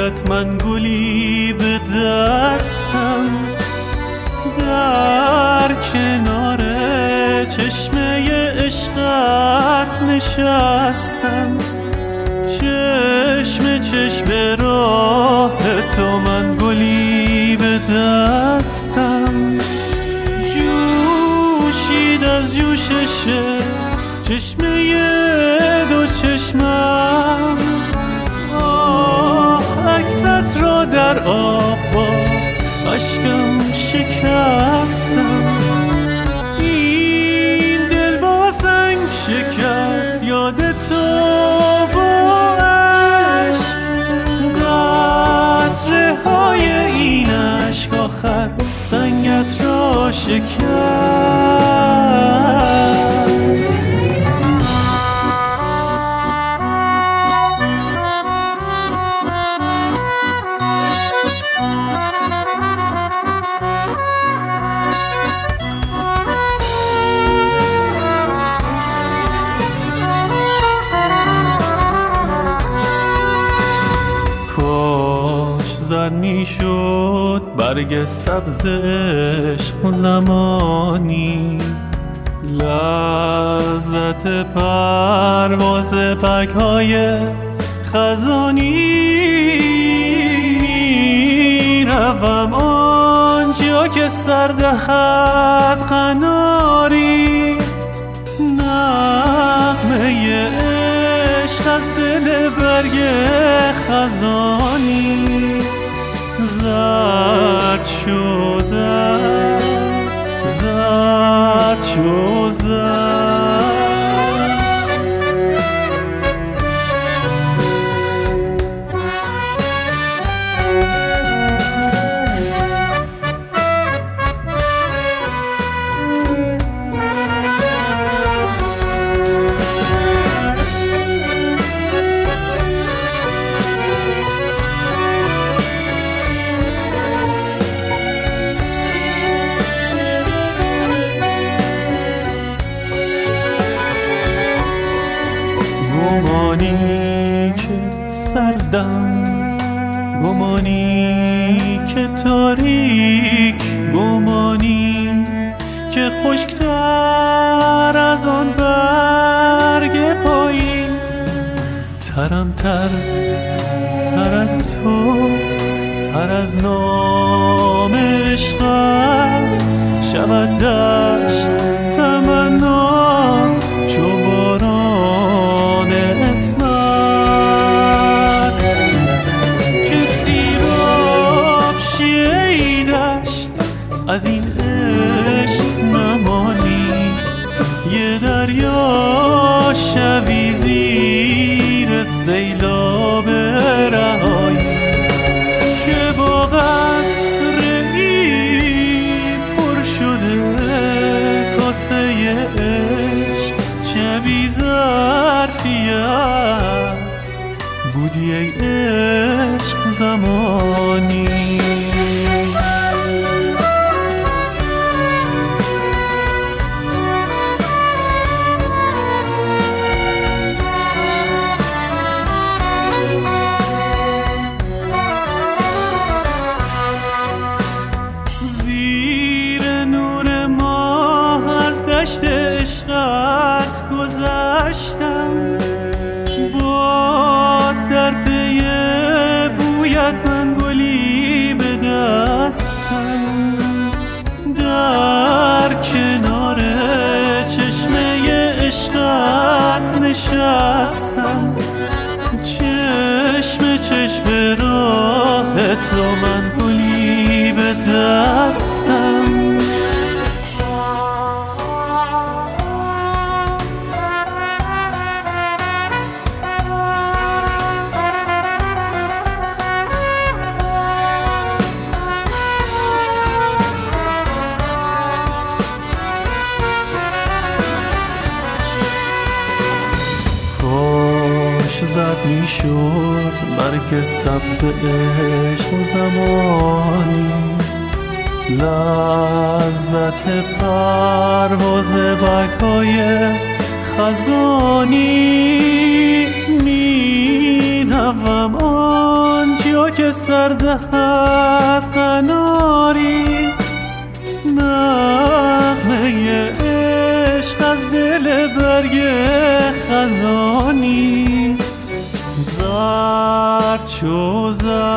بوید من گلی به دستم، در کنار چشمه عشقت نشستم، چشم چشم راه تو من گلی به دستم، جوشید از جوشش چشمه دو چشمم، عکست را در آب با اشکم شکستم، این دل با سنگ شکست یاد تو با عشق، قطره های این عشق آخر سنگت را شکست. زر می شد برگ سبز عشق زمانی، لذت پرواز برگ های خزانی، روم آنجا که سر دهد قناری، نغمه عشق از دل برگ خزانی، زرد شو زرد، زرد شو زرد. گمانی که سردم، گمانی که تاریک، گمانی که خشکتر از آن برگ پاییز، ترم تر از تو، تر از نام عشقت، شود دشت تمنا چو باران اسمت، که سیراب شیعی دشت از این عشق نمانی، یه دریا شوی زیر سیلاب رهایی، که با قطره ای پر شده کاسه عشق، شبی ظرفیت بودی ای عشق زمانی. زیر نور ماه از دشت عشقت گذشتم، باد در پی بویت من گلی به دستم، در کنار چشمه عشقت نشستم، چشم چشم راه تو من گلی به دستم. زرد می شد برگ سبز عشق زمانی، لذت پرواز برگ‌های خزانی، می روم آنجا که در دهد قناری، نغمه عشق از دل برگ خزانی. زرد شو زرد